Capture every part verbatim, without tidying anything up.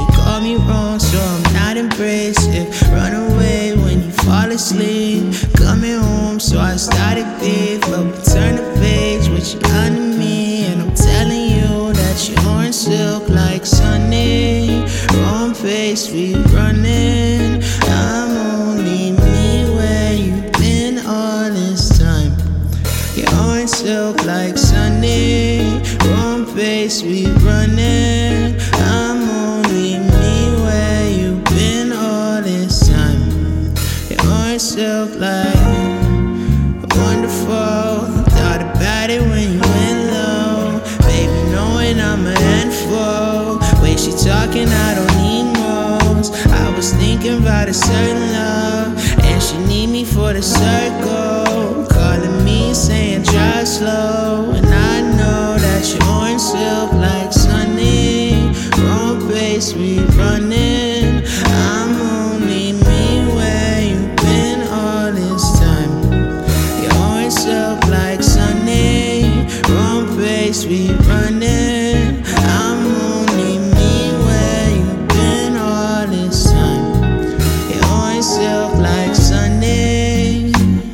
call me wrong, so I'm not embracing. Run away when you fall asleep. Coming home, so I started beef. But we turn the page with you under me, and I'm telling you that you're orange silk like Sunny. Wrong pace, we running. I'm only me where you been all this time. You're orange silk like Sunny. Wrong pace, we running. I'm only me where you been all this time. You're orange silk like wonderful. Thought about it when you went low. Baby, knowing I'm a handful. Way she talking, I don't need most. I was thinking about a certain love, and she need me for the circle. Calling me saying drive slow, and I know that you're orange silk like Sunny. Wrong pace, we running. I'm only me where you been all this time. You're orange silk like Sunny. Wrong pace, we running. I'm only me where you been all this time. You're orange silk like Sunny.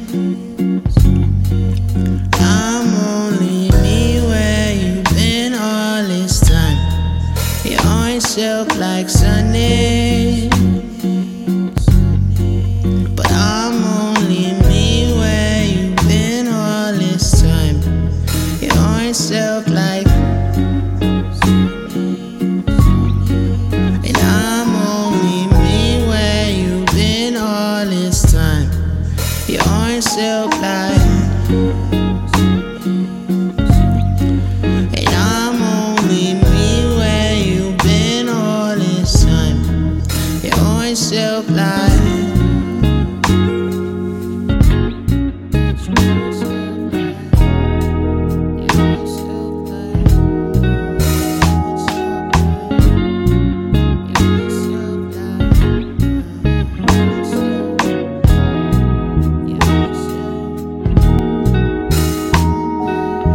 I'm only me where you been all this time. You're orange silk like Sunny.